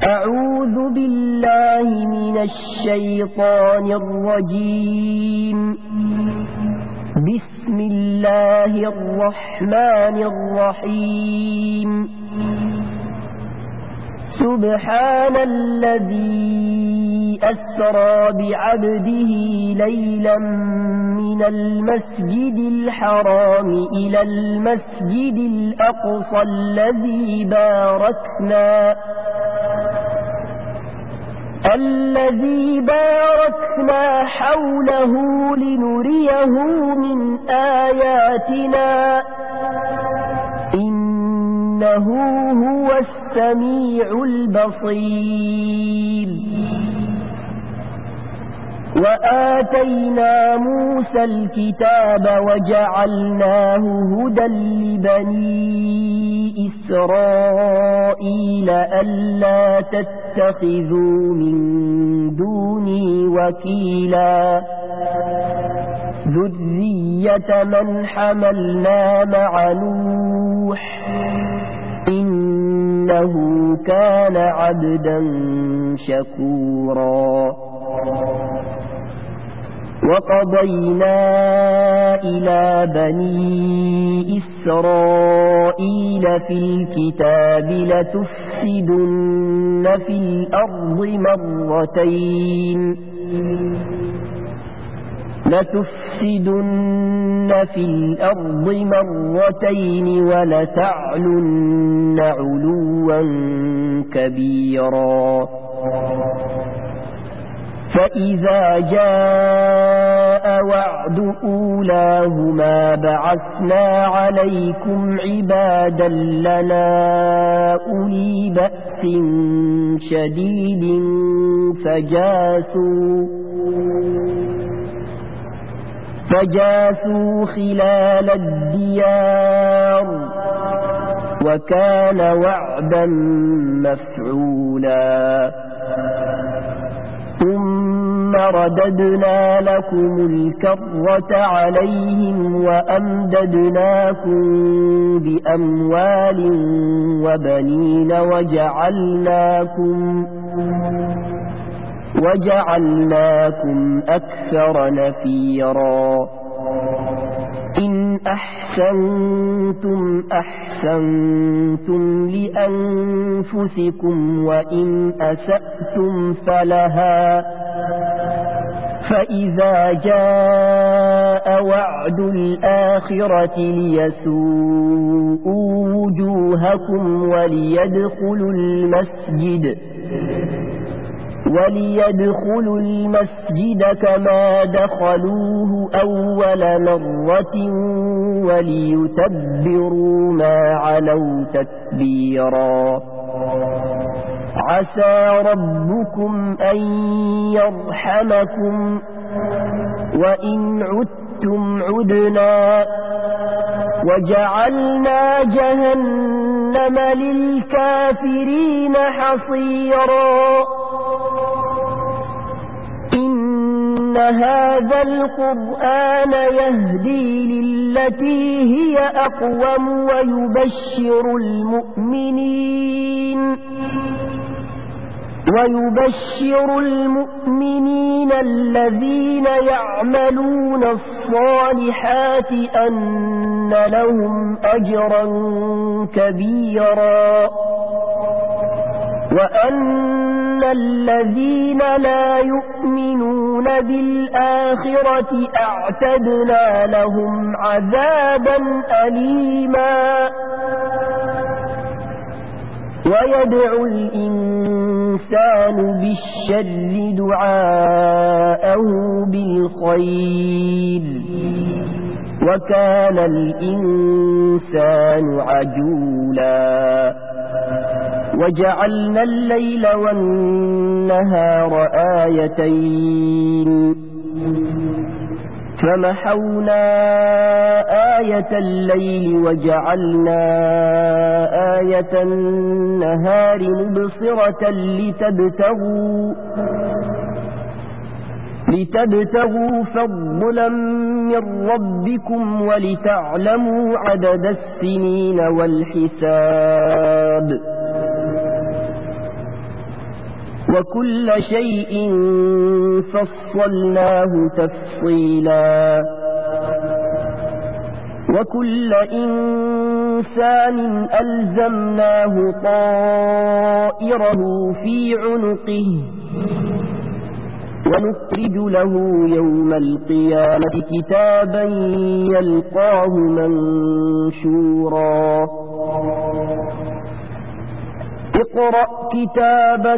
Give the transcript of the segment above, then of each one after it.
أعوذ بالله من الشيطان الرجيم. بسم الله الرحمن الرحيم. سبحان الذي أسرى بعبده ليلا من المسجد الحرام إلى المسجد الأقصى الذي باركنا حوله لنريه من آياتنا إنه هو السميع البصير. وآتينا موسى الكتاب وجعلناه هدى لبني إسرائيل ألا تتخذوا من دوني وكيلا ذرية من حملنا مع نوح إنه كان عبدا شكورا. وقضينا إلى بني إسرائيل في الكتاب لتفسدن في الأرض مرتين ولتعلن علوا كبيرا. فإذا جاء وعد أولاهما بعثنا عليكم عبادا لنا أولي بأس شديد فجاسوا خلال الديار وكان وعدا مفعولا. ثم رددنا لكم الكرة عليهم وأمددناكم بأموال وبنين وجعلناكم أكثر نفيرا. إن أحسنتم لأنفسكم وإن أسأتم فلها. فإذا جاء وعد الآخرة ليسوءوا وجوهكم وليدخلوا المسجد كما دخلوه أول مرة وليتبروا ما علوا تتبيرا. عسى ربكم أن يرحمكم وإن عدتم عدنا وجعلنا جهنم للكافرين حصيرا. إن هذا القرآن يهدي للتي هي أقوم ويبشر المؤمنين الذين يعملون الصالحات أن لهم أجرا كبيرا وأن الذين لا يؤمنون بالآخرة أعتدنا لهم عذابا أليما. ويدعو الإنسان بالشر دعاءه بالخير وكان الإنسان عجولا. وجعلنا الليل والنهار آيتين فمحونا آية الليل وجعلنا آية النهار مبصرة لتبتغوا فضلا من ربكم ولتعلموا عدد السنين والحساب وكل شيء فصلناه تفصيلا وكل إنسان ألزمناه طائره في عنقه ونخرج له يوم القيامة كتابا يلقاه منشورا اقرأ كتابك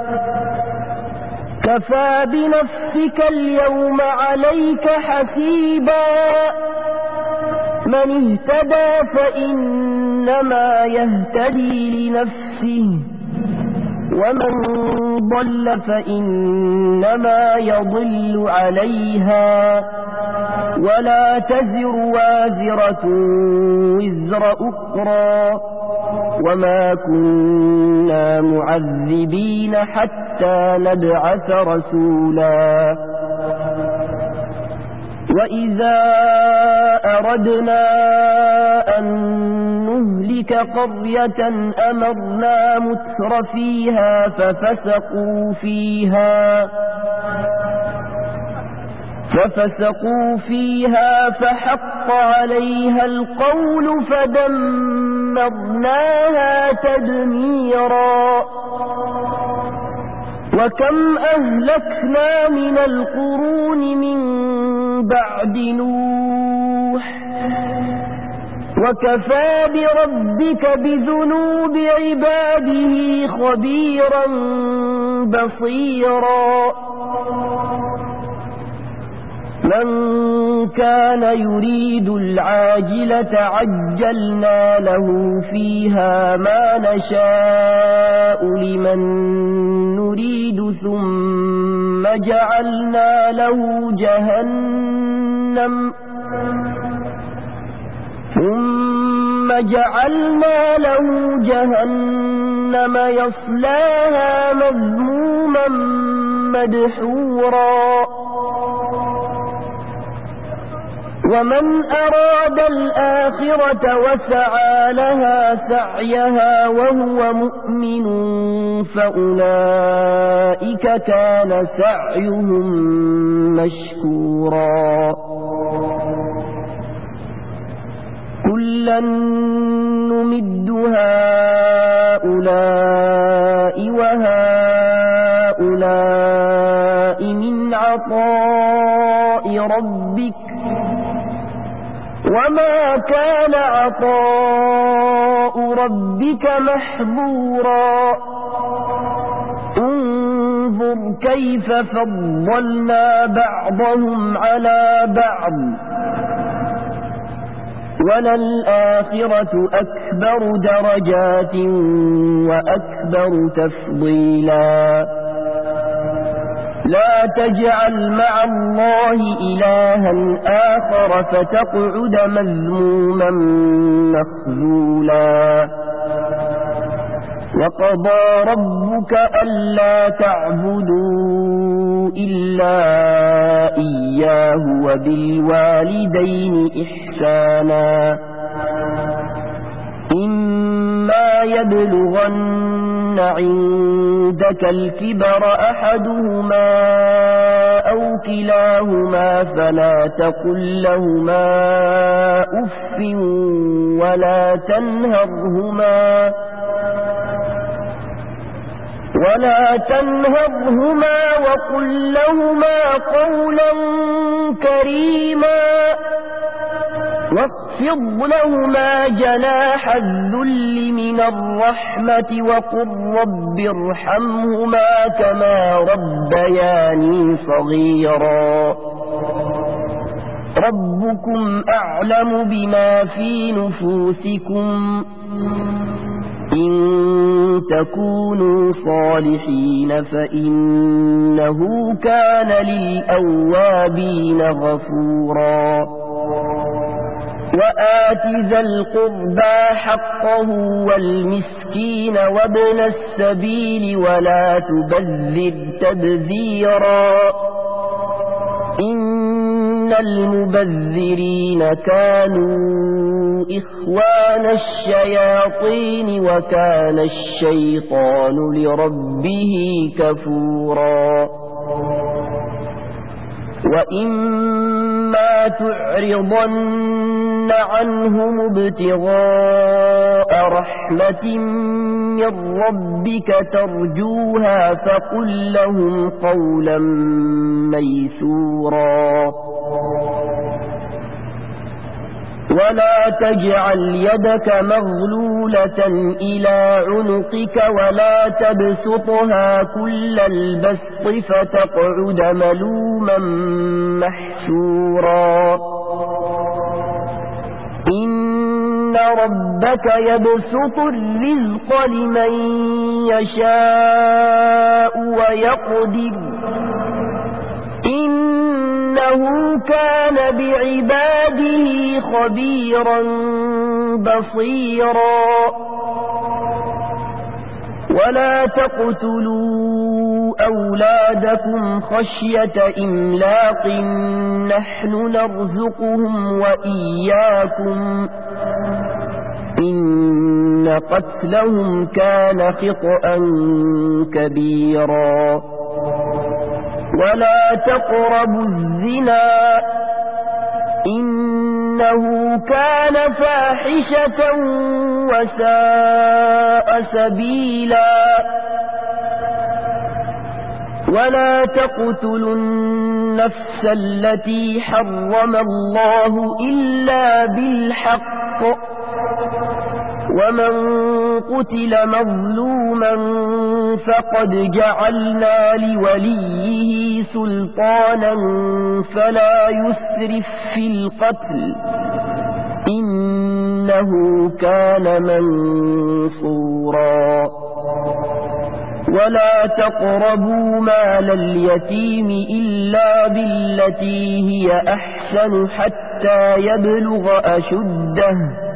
كفى بنفسك اليوم عليك حسيبا من اهتدى فإنما يهتدي لنفسه ومن ضل فإنما يضل عليها ولا تزر وازرة وزر أخرى وما كنا معذبين حتى نبعث رسولا وإذا أردنا أن نهلك قرية أمرنا متر فيها ففسقوا فيها فحق عليها القول فدمرناها تدميرا وكم أهلكنا من القرون من بعد نوح وكفى بربك بذنوب عباده خبيرا بصيرا من كان يريد العاجلة عجلنا له فيها ما نشاء لمن نريد ثم جعلنا له جهنم يصلاها مذموما مدحورا ومن أراد الآخرة وسعى لها سعيها وهو مؤمن فأولئك كان سعيهم مشكورا كلا نمد هؤلاء وهؤلاء من عطاء ربك وما كان عطاء ربك محظورا انظر كيف فضلنا بعضهم على بعض وللآخرة أكبر درجات وأكبر تفضيلا لا تجعل مع الله إلها آخر فتقعد مذموما مخذولا وقضى ربك ألا تعبدوا إلا إياه وبالوالدين إحسانا إما يبلغن عندك الكبر أحدهما أو كلاهما فلا تقل لهما أف ولا تنهرهما وقل لهما قولا كريما واخفض لهما جناح الذل من الرحمة وقل رب ارحمهما كما ربياني صغيرا ربكم أعلم بما في نفوسكم إن تكونوا صالحين فإنه كان للأوابين غفورا وآت ذا القربى حقه والمسكين وابن السبيل ولا تبذر تبذيرا إن المبذرين كانوا إخوان الشياطين وكان الشيطان لربه كفورا وإما تعرضن عنهم ابتغاء رحمة من ربك ترجوها فقل لهم قولا ميسورا ولا تجعل يدك مغلولة إلى عنقك ولا تبسطها كل البسط فتقعد ملوما محسورا إن ربك يبسط الرزق لمن يشاء ويقدر إنه كان بعباده خبيرا بصيرا ولا تقتلوا أولادكم خشية إملاق نحن نرزقهم وإياكم إن قتلهم كان خطأ كبيرا ولا تقربوا الزنا إنه كان فاحشة وساء سبيلا ولا تقتلوا النفس التي حرم الله إلا بالحق ومن قتل مظلوما فقد جعلنا لوليه سلطانا فلا يسرف في القتل إنه كان منصورا ولا تقربوا مال اليتيم إلا بالتي هي أحسن حتى يبلغ أشده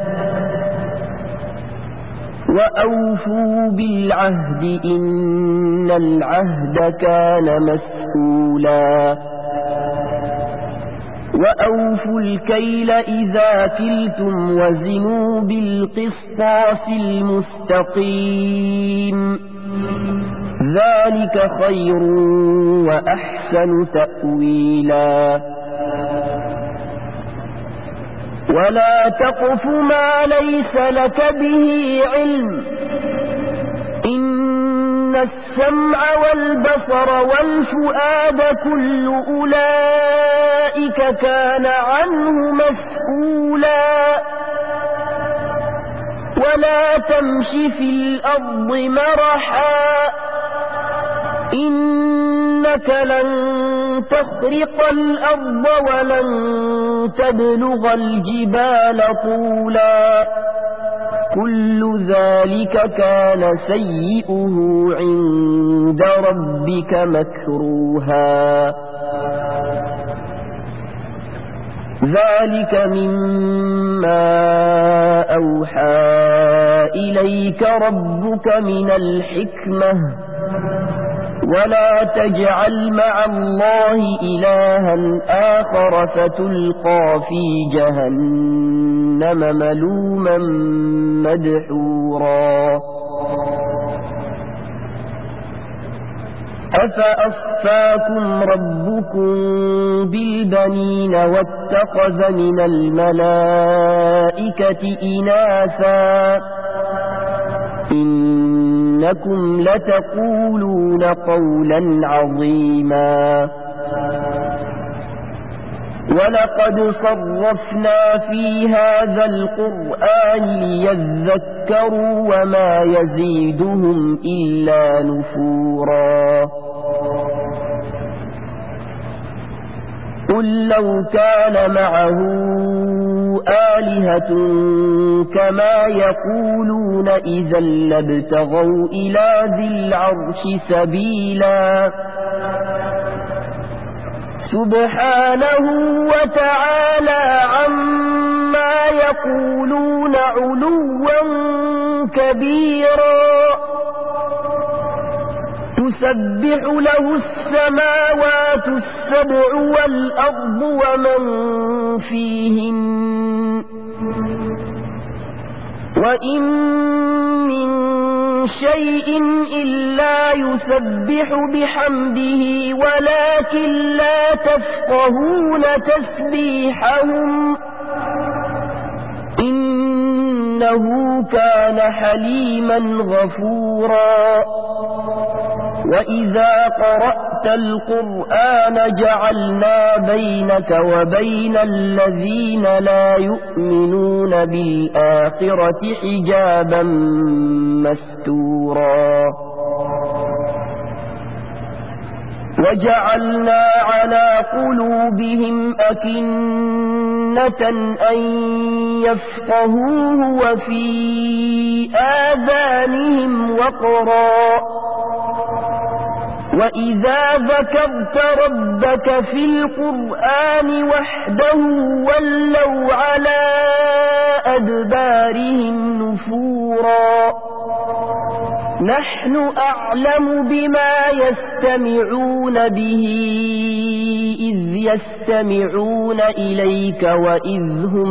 وأوفوا بالعهد إن العهد كان مسؤولا وأوفوا الكيل إذا كلتم وزنوا بالقسطاس المستقيم ذلك خير وأحسن تأويلا ولا تقف ما ليس لك به علم إن السمع والبصر والفؤاد كل أولئك كان عنه مسؤولا ولا تمش في الأرض مرحا إنك لن تخرق الأرض ولن تبلغ الجبال طولا كل ذلك كان سيئه عند ربك مكروها ذلك مما أوحى إليك ربك من الحكمة ولا تجعل مع الله إلها آخر فتلقى في جهنم ملوما مدحورا أفأصفاكم ربكم بالبنين واتخذ من الملائكة إناثا إنكم لتقولون قولا عظيما ولقد صرفنا في هذا القرآن ليذكروا وما يزيدهم إلا نفورا قل لو كان معه آلهة كما يقولون إذا لابتغوا إلى ذي العرش سبيلا سبحانه وتعالى عما يقولون علوا كبيرا تسبح له السماوات السبع والأرض ومن فيهن وإن من شيء إلا يسبح بحمده ولكن لا تفقهون تسبيحهم إنه كان حليما غفورا وإذا قرأت القرآن جعلنا بينك وبين الذين لا يؤمنون بالآخرة حجابا مستورا وجعلنا على قلوبهم أكنة أن يفقهوه وفي آذانهم وقرا وإذا ذكرت ربك في القرآن وحده ولوا على أدبارهم نفورا نحن أعلم بما يستمعون به إذ يستمعون إليك وإذ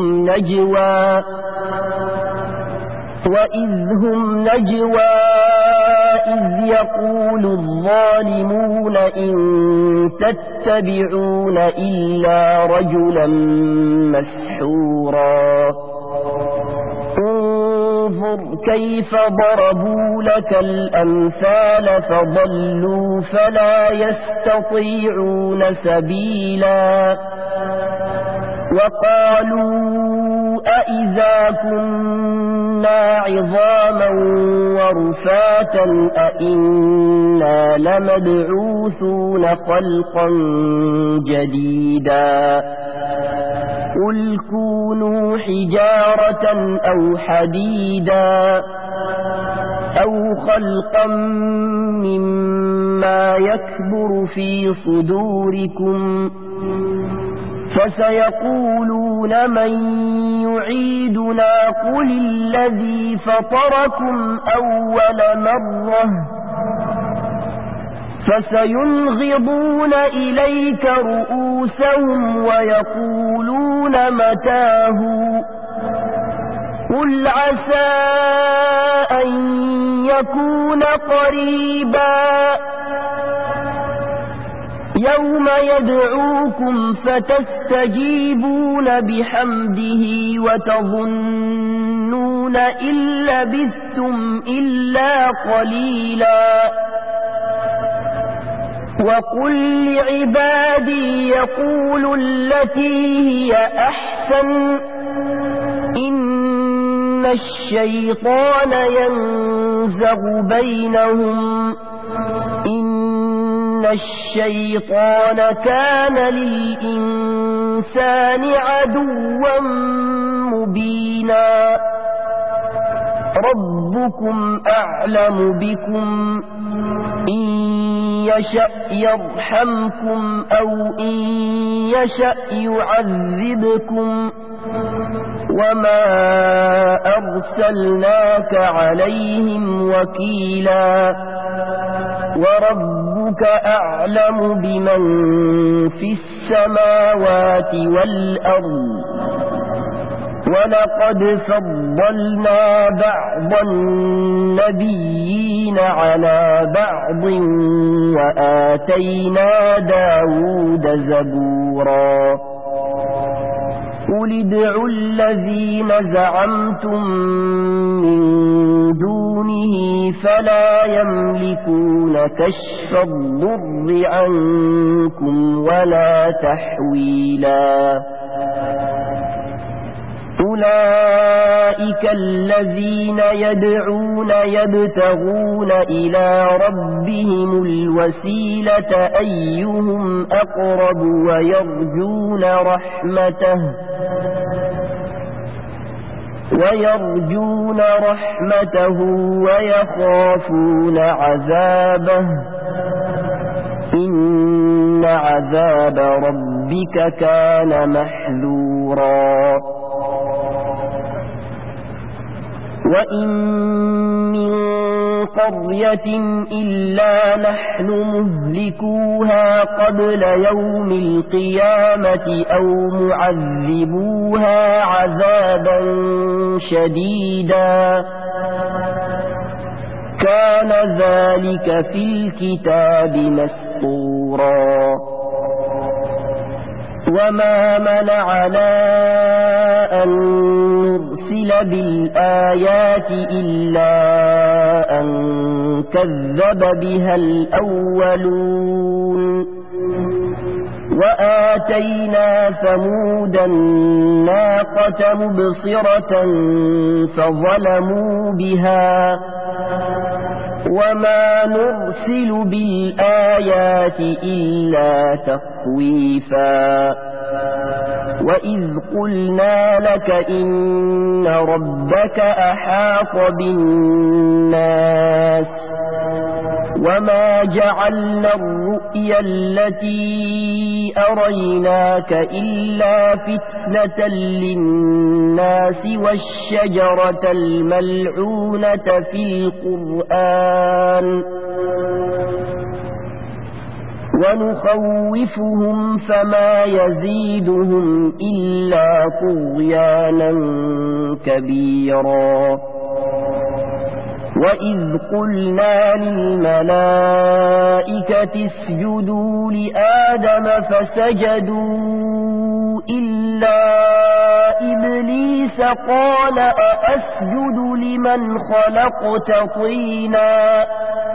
هم نجوى إذ يقول الظالمون إن تتبعون إلا رجلا مسحورا انظر كيف ضربوا لك الأمثال فضلوا فلا يستطيعون سبيلا وقالوا أإذا كنا عظاما ورفاتا أإنا لمبعوثون خلقا جديدا قل كونوا حجارة أو حديدا أو خلقا مما يكبر في صدوركم فسيقولون من يعيدنا قل الذي فطركم أول مرة فسينغضون إليك رؤوسهم ويقولون متاه قل عسى أن يكون قريبا يوم يدعوكم فتستجيبون بحمده وتظنون إن لبثتم إلا قليلا وقل لعبادي يقولوا التي هي أحسن إن الشيطان ينزغ بينهم إن الشيطان كان للإنسان عدوا مبينا ربكم أعلم بكم إن يشأ يرحمكم أو إن يشأ يعذبكم وما أرسلناك عليهم وكيلا وربك أعلم بمن في السماوات والأرض ولقد فضلنا بعض النبيين على بعض وآتينا داود زبورا قل ادعوا الذين زعمتم من دونه فلا يملكون كشف الضر عنكم ولا تحويلا أولئك الذين يدعون يبتغون إلى ربهم الوسيلة أيهم أقرب ويرجون رحمته ويخافون عذابه إن عذاب ربك كان محذورا وإن من قرية إلا نحن مهلكوها قبل يوم القيامة أو معذبوها عذابا شديدا كان ذلك في الكتاب مسطورا وما منعنا أن نرسل بالآيات إلا أن كذب بها الأولون وآتينا ثمود الناقة مبصرة فظلموا بها وما نرسل بالآيات إلا تخويفا وإذ قلنا لك إن ربك أحاط بالناس وما جعلنا الرؤيا التي أريناك إلا فتنة للناس والشجرة الملعونة في القرآن ونخوفهم فما يزيدهم إلا طغيانا كبيرا وإذ قلنا للملائكة اسجدوا لآدم فسجدوا إلا إبليس قال أأسجد لمن خلقت طينا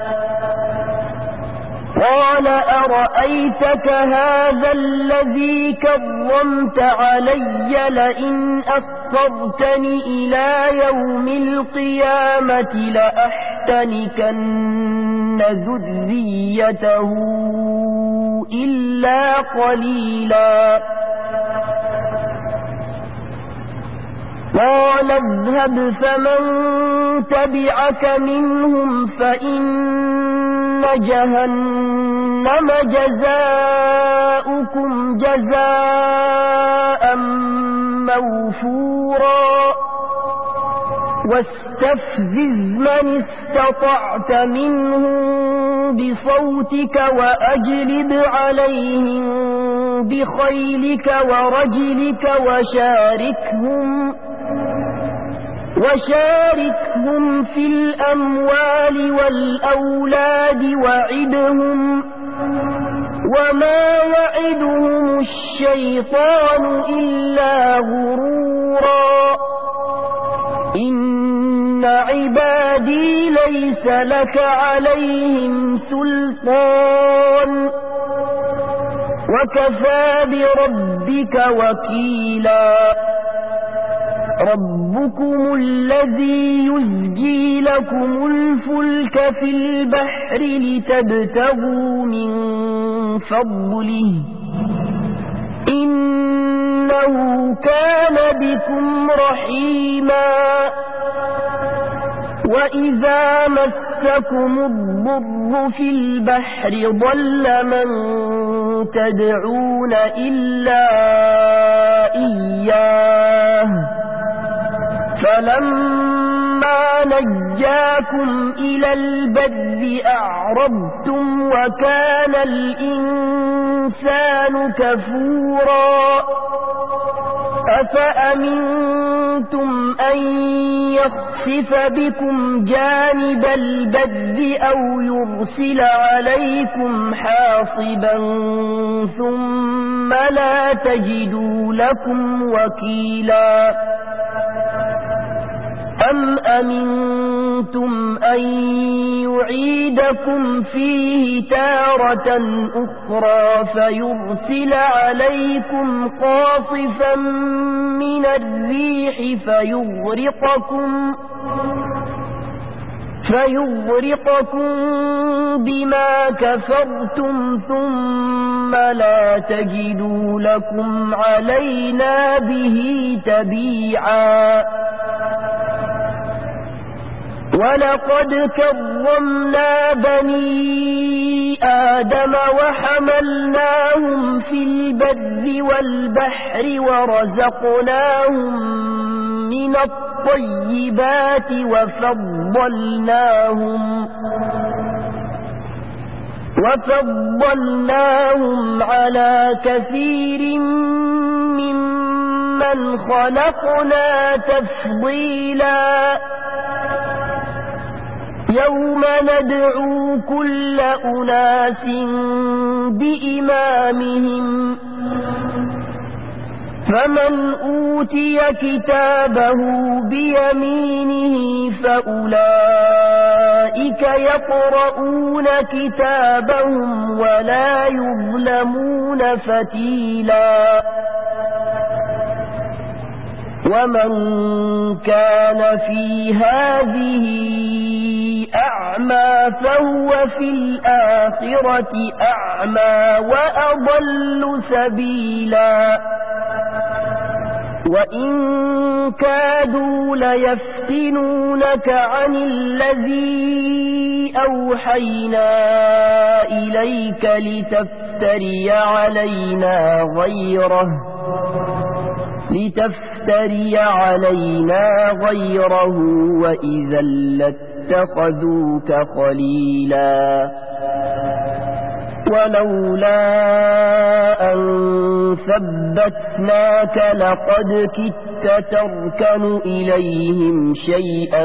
قال أرأيتك هذا الذي كرمت علي لئن أخرتني إلى يوم القيامة لأحتنكن ذريته إلا قليلا قال اذهب فمن تبعك منهم فإن جهنم جزاؤكم جزاء موفورا واستفزز من استطعت منهم بصوتك وأجلب عليهم بخيلك ورجلك وشاركهم في الأموال والأولاد وعدهم وما يعدهم الشيطان إلا غرورا إن عبادي ليس لك عليهم سلطان وكفى بربك وكيلا ربكم الذي يزجي لكم الفلك في البحر لتبتغوا من فضله إنه كان بكم رحيما وإذا مسكم الضر في البحر ضل من تدعون إلا إياه فلما نجاكم إلى البر أعرضتم وكان الإنسان كفورا أفأمنتم أن يخسف بكم جانب البر أو يرسل عليكم حاصبا ثم لا تجدوا لكم وكيلا أم أمنتم أن يعيدكم فيه تارة أخرى فيرسل عليكم قاصفا من الريح فيغرقكم بما كفرتم ثم لا تجدوا لكم علينا به تبيعا ولقد كرمنا بني آدم وحملناهم في البر والبحر ورزقناهم من الطيبات وفضلناهم على كثير ممن خلقنا تفضيلا يوم ندعو كل أناس بإمامهم فمن أوتي كتابه بيمينه فأولئك يقرؤون كتابهم ولا يظلمون فتيلا ومن كان في هذه أعمى فهو في الآخرة أعمى وأضل سبيلا وإن كادوا ليفتنونك عن الذي أوحينا إليك لتفتري علينا غيره وإذا لاتخذوك خليلا ولولا أن ثبتناك لقد كدت تركن إليهم شيئا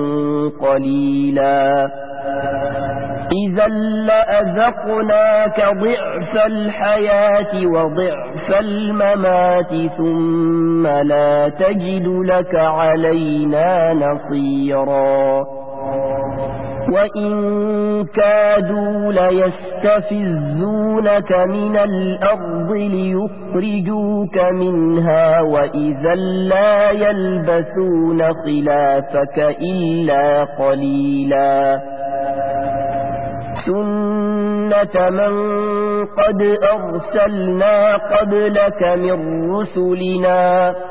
قليلا إذا لأذقناك ضعف الحياة وضعف الممات ثم لا تجد لك علينا نصيرا وإن كادوا ليستفزونك من الأرض ليخرجوك منها وإذا لا يلبثون خلافك إلا قليلا سنة من قد أرسلنا قبلك من رسلنا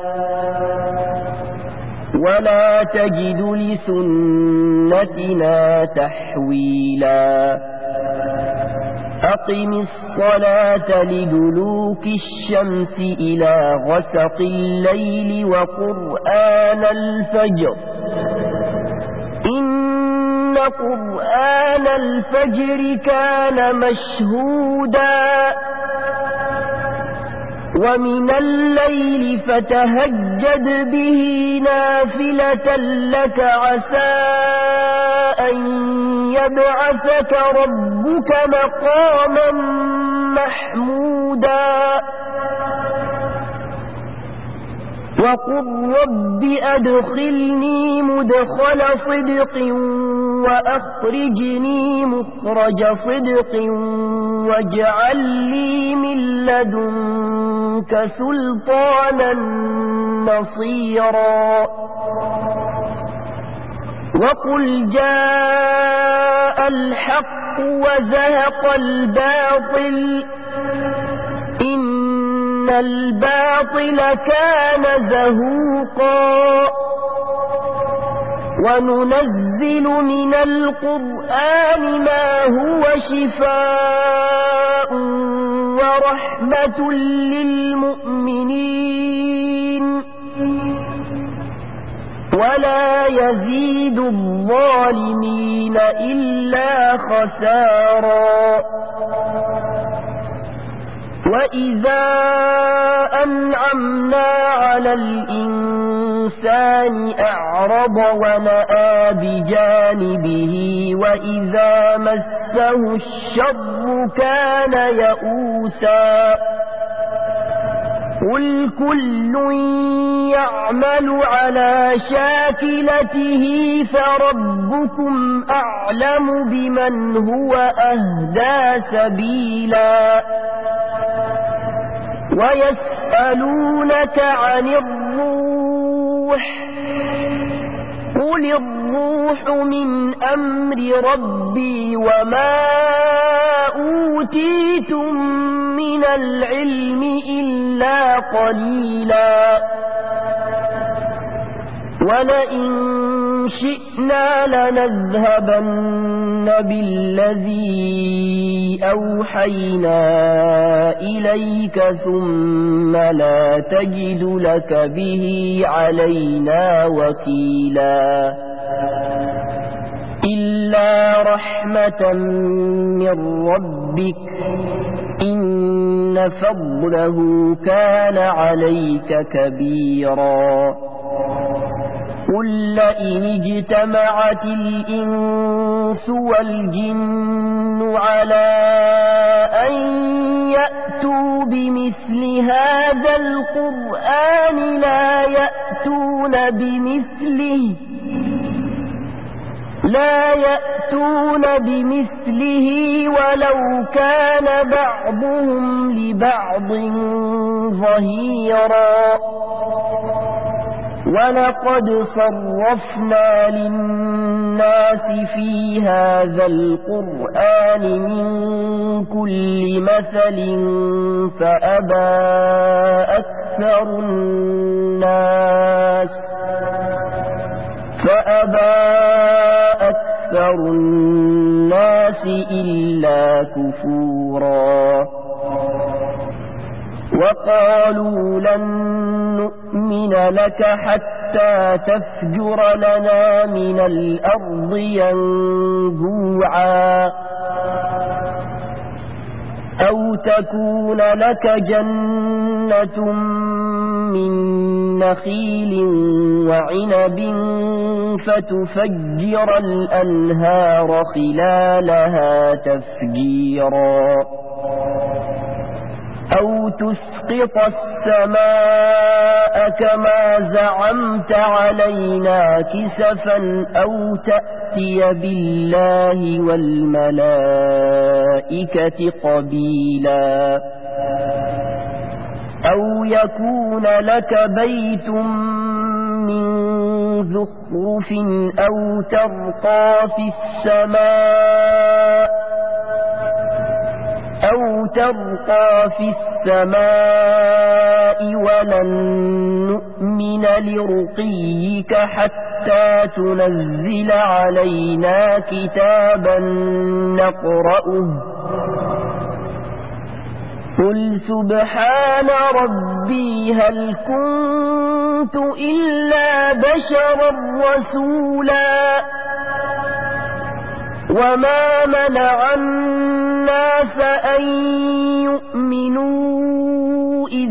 ولا تجد لسنتنا تحويلا أقم الصلاة لدلوك الشمس إلى غسق الليل وقرآن الفجر إن قرآن الفجر كان مشهودا ومن الليل فتهجد به نافلة لك عسى أن يبعثك ربك مقاما محمودا وقل رب أدخلني مدخل صدق وأخرجني مخرج صدق واجعل لي من لدنك سلطانا نصيرا وقل جاء الحق وزهق الباطل إن الباطل كان زهوقا وننزل من القرآن ما هو شفاء ورحمة للمؤمنين ولا يزيد الظالمين إلا خسارا وإذا أنعمنا على الإنسان أعرض ونأى بجانبه وإذا مسه الشر كان يئوسا قل كل يعمل على شاكلته فربكم أعلم بمن هو أهدى سبيلا ويسألونك عن الروح قل الروح من أمر ربي وما أوتيتم من العلم إلا قليلا ولئن شئنا لنذهبن بالذي أوحينا إليك ثم لا تجد لك به علينا وكيلا إلا رحمة من ربك إن فضله كان عليك كبيرا قل لئن اجتمعت الإنس والجن على أن يأتوا بمثل هذا القرآن لا يأتون بمثله ولو كان بعضهم لبعض ظهيرا ولقد صرفنا للناس في هذا القرآن من كل مثل فأبى أكثر الناس إلا كفورا وقالوا لن نؤمن لك حتى تفجر لنا من الأرض ينبوعا أو تكون لك جنة من نخيل وعنب فتفجر الأنهار خلالها تفجيرا أو تسقط السماء كما زعمت علينا كسفا أو تأتي بالله والملائكة قبيلا أو يكون لك بيت من زخرف أو ترقى في السماء ولن نؤمن لرقيك حتى تنزل علينا كتابا نقرأه قل سبحان ربي هل كنت إلا بشرا رسولا وما منع الناس أن يؤمنوا إذ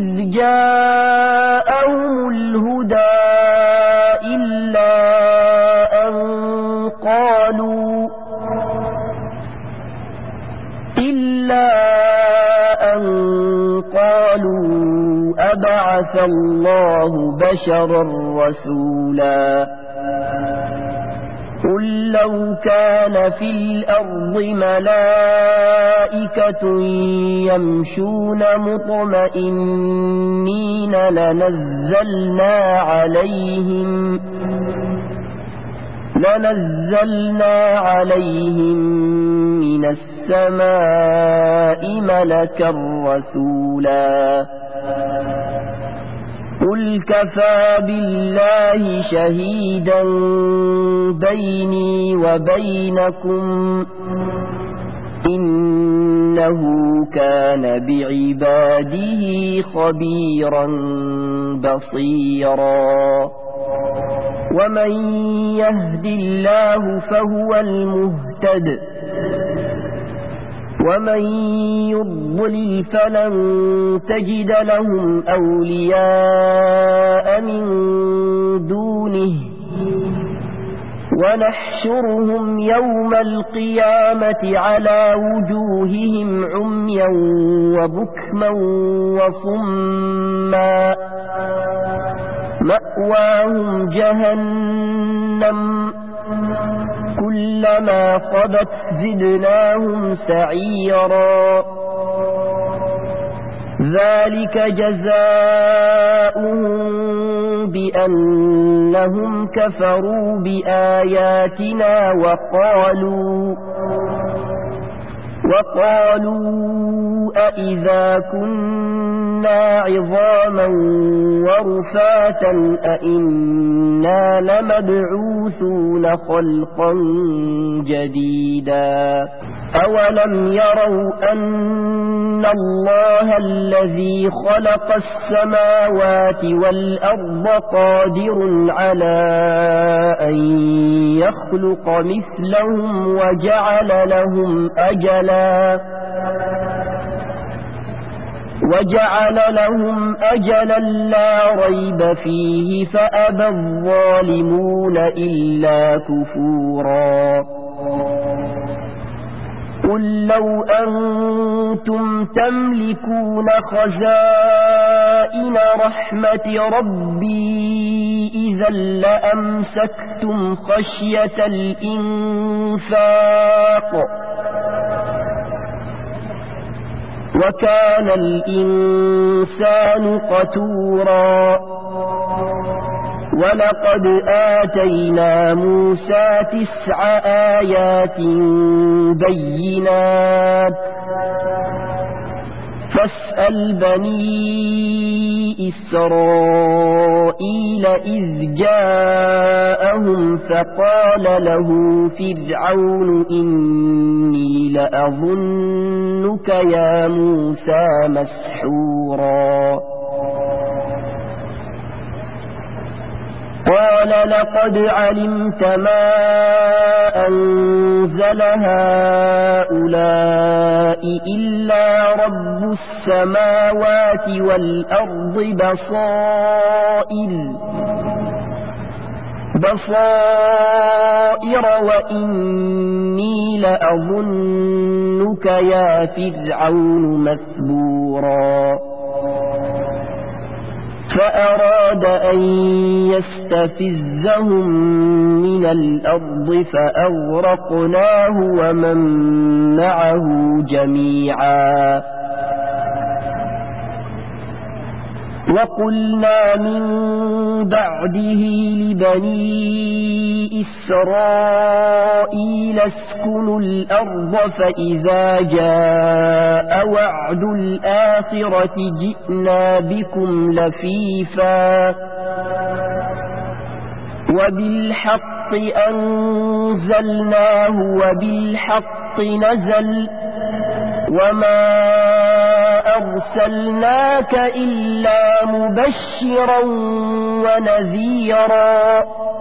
جاءهم الهدى إلا أن قالوا أبعث الله بشرا رسولا قل لو كان في الأرض ملائكة يمشون مطمئنين لنزلنا عليهم من السماء ملكا رسولا قل كفى بالله شهيدا بيني وبينكم إنه كان بعباده خبيرا بصيرا ومن يهد الله فهو المهتد ومن يضلل فلن تجد لهم أولياء من دونه ونحشرهم يوم القيامة على وجوههم عميا وبكما وصما مأواهم جهنم كلما خبت زدناهم سعيرا ذلك جزاؤهم بأنهم كفروا بآياتنا وقالوا أإذا كنا عظاما ورفاتا أإنا لمبعوثون خلقا جديدا أولم يروا أن الله الذي خلق السماوات والأرض قادر على أن يخلق مثلهم وجعل لهم أجلا لا ريب فيه فأبى الظالمون إلا كفورا قل لو أنتم تملكون خزائن رحمة ربي إذا لأمسكتم خشية الإنفاق وكان الإنسان قتورا ولقد آتينا موسى 9 آيات بينات فاسأل بني إسرائيل إذ جاءهم فقال له فرعون إني لأظنك يا موسى مسحورا قال لقد علمت ما أنزل هؤلاء إلا رب السماوات والأرض بصائر وإني لأظنك يا فرعون مثبورا فأراد أن يستفزهم من الأرض فأغرقناه ومن معه جميعا وقلنا من بعده لبني إسرائيل اسكنوا الأرض فإذا جاء وعد الآخرة جئنا بكم لفيفا وبالحق أنزلناه وبالحق نزل وما أرسلناك إلا مبشرا ونذيرا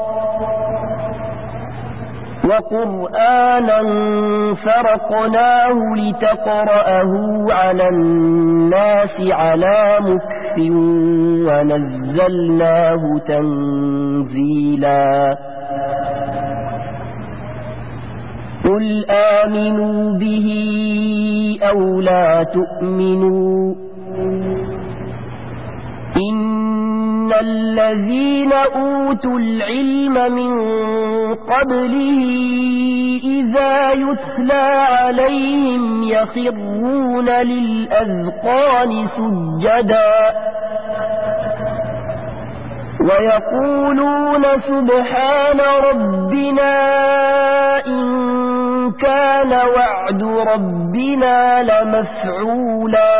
وقرآنا فرقناه لتقرأه على الناس على مكث ونزلناه تنزيلا قل آمنوا به أو لا تؤمنوا إن الذين أوتوا العلم من قبله إذا يتلى عليهم يخرون للأذقان سجدا ويقولون سبحان ربنا إن كان وعد ربنا لمفعولا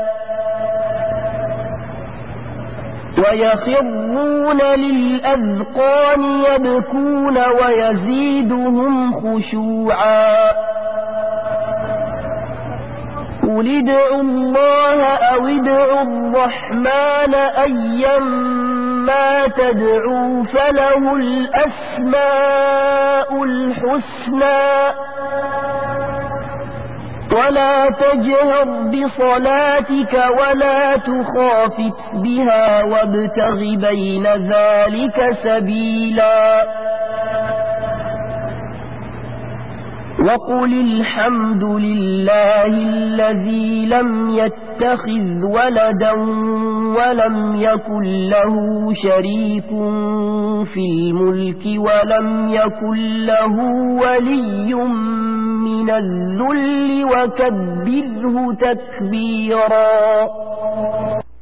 ويخرون للأذقان يبكون ويزيدهم خشوعا قل ادعوا الله أو ادعوا الرحمن أيما تدعوا فله الأسماء الحسنى ولا تجهر بصلاتك ولا تخافت بها وابتغ بين ذلك سبيلا وقل الحمد لله الذي لم يتخذ ولدا ولم يكن له شريك في الملك ولم يكن له ولي من الذل وكبره تكبيرا